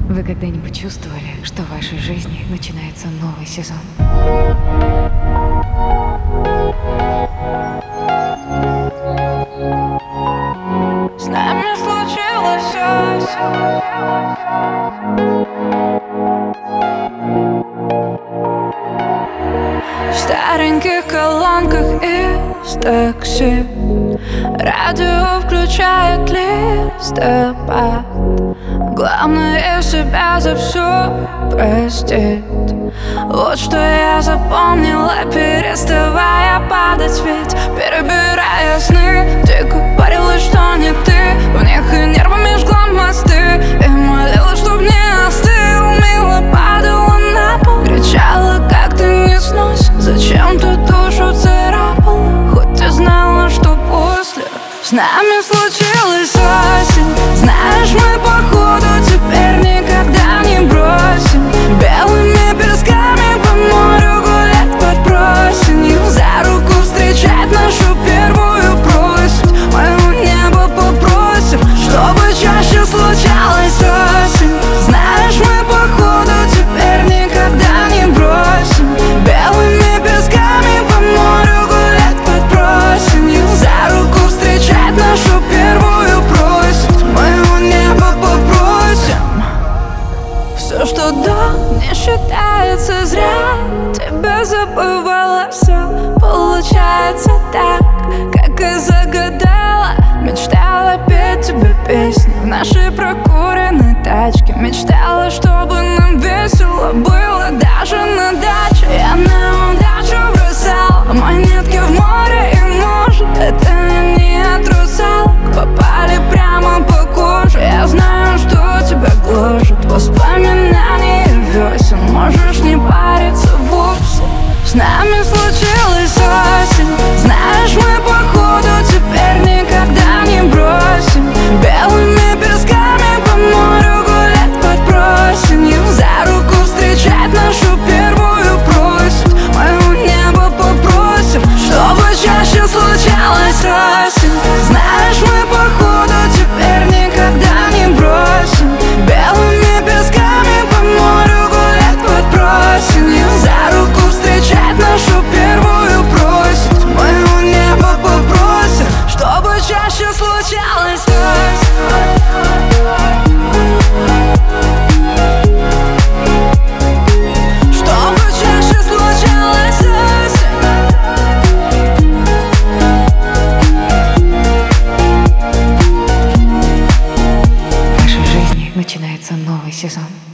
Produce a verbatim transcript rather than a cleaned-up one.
Вы когда-нибудь чувствовали, что в вашей жизни начинается новый сезон? С нами случилось осень. В стареньких колонках из такси радио включает листопад. Главное себя за все простить. Вот что я запомнила, переставая падать. Ведь перебирая сны, ты говорила, что не ты. В них и нервами жгла мосты, и молила, чтоб не остыл. Мило падала на пол, кричала, как ты не снось. Зачем ты душу царапала, хоть ты знала, что после с нами случилась осень. Знаешь, мы походу теперь никогда не бросим. Белыми песками по морю гулять под просенью. За руку встречать нашу первую просить. Моего неба попросим, чтобы чаще случалась осень. Знаешь, мы походу теперь никогда не бросим. Белыми песками по морю гулять под просенью. За руку встречать нашу первую просить. Моего неба попросим. Все, что до, не считается зря. Тебя забывала, все получается так, как и загадала. Мечтала петь тебе песни в нашей прокуренной тачке. Мечтала, чтобы нам весело было даже на даче. Я на удачу бросала монетки в море, и может это не от русалок попали прямо по коже. Я знаю, что тебя гложет воспоминания весен. Можешь не париться вовсе. С нами случилась осень. Знаешь, мы походу теперь никогда не бросим. Белыми песками по морю гулять под просенью. За руку встречать нашу первую просить. Моего неба попросим, чтобы чаще случалась осень. Знаешь, мы походу теперь никогда не бросим. Белыми песками по морю гулять под просенью. За руку встречать нашу первую просить. Моего неба попросим, чтобы чаще случалась осень. Чтобы чаще случалась осень. В вашей жизни начинается новый сезон.